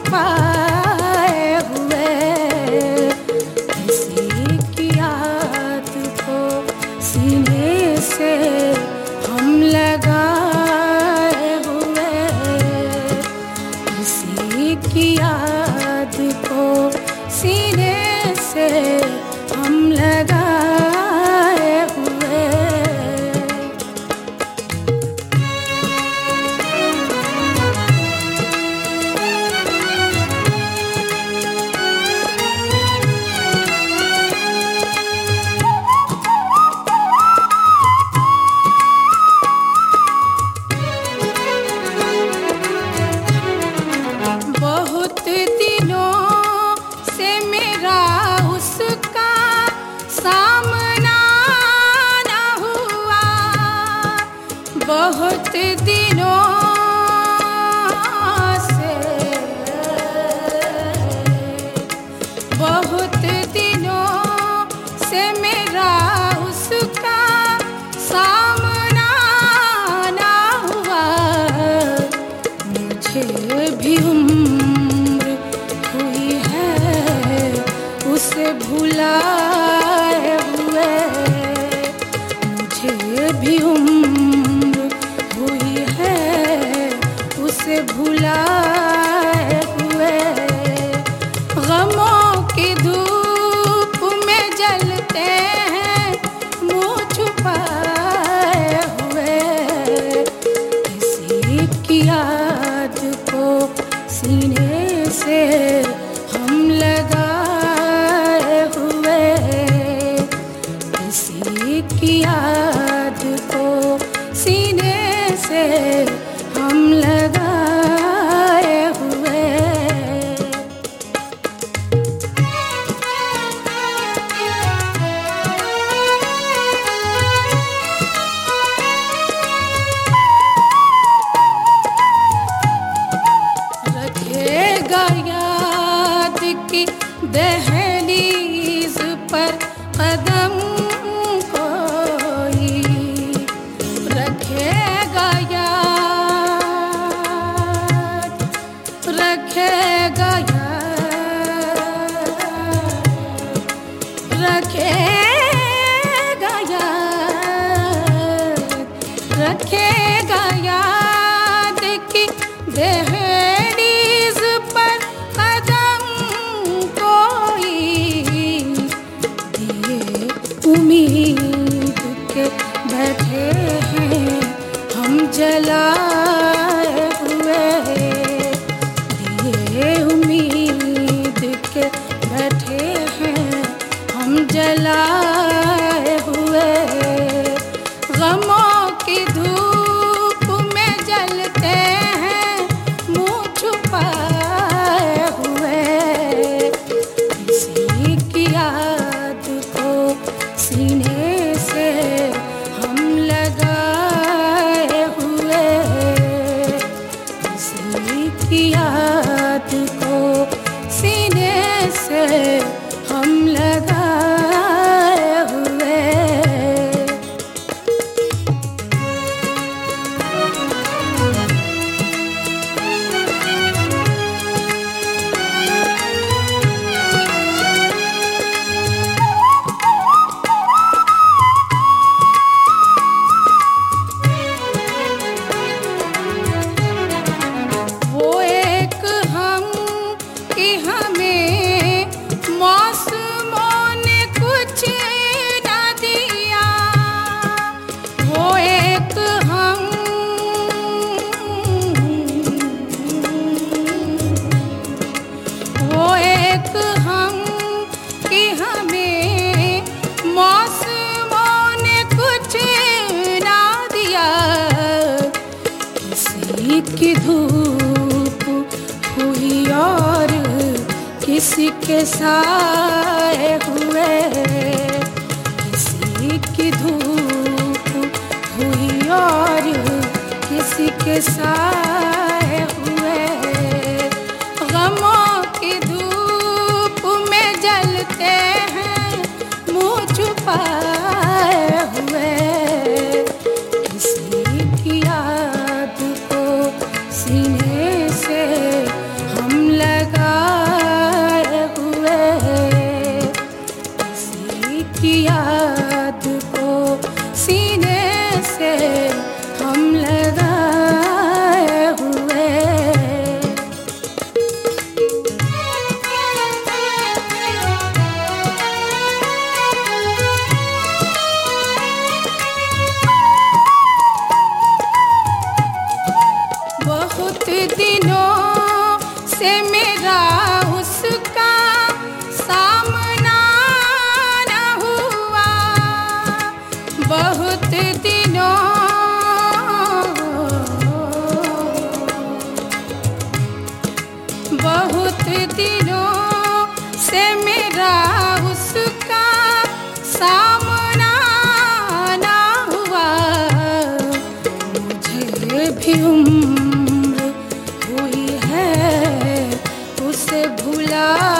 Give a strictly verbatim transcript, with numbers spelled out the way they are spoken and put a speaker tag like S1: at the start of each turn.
S1: छुपाए हुए किसी की याद को सीने से हम लगाए हुए, किसी की याद को सीने से हम लगाए हुए। बहुत दिनों से मेरा उसका सामना न हुआ, बहुत दिनों से बहुत दिनों से मेरा उसका सामना न हुआ। मुझे भी उम्र हुई है उसे भुलाए हुए, मुझे भी उम्र हुई है उसे भुलाए हुए। गमों की धूप में जलते हैं मुँह छुपाए हुए, किसी की याद को सीने से हम लगाए हुए, किसी की याद को सीने से हम लगाए हुए। रखेगा याद की दहलीज पर कदम कोई, रखेगा याद, रखेगा याद, रखेगा याद, रखेगा याद की दहलीज पर कदम कोई, दिए उम्मीद के बैठे हैं हम जलाए हुए, दिए उम्मीद के बैठे हैं हम जलाए हुए। गमों की धूप में जलते हैं मुँह छुपाए हुए, किसी की याद को सीने से हम लगाए हुए, किसी की याद को सीने से हम लगाए हुए। वो एक हम कि हमें मौसमों ने कुछ न दिया, वो एक हम, वो एक हम कि हमें मौसमों ने कुछ न दिया, किसी की धूप हुई और किसी के साए हुए, किसी की धूप हुई और किसी के साए हुए। गमों की धूप में जलते हैं मुँह छुपाए हुए, किसी की याद को सीने से हम लग बहुत दिनों से मेरा उसका सामना न हुआ, बहुत दिनों बहुत दिनों से मेरा उसका सामना न हुआ। मुझे भी उम्र हुई है उसे भुला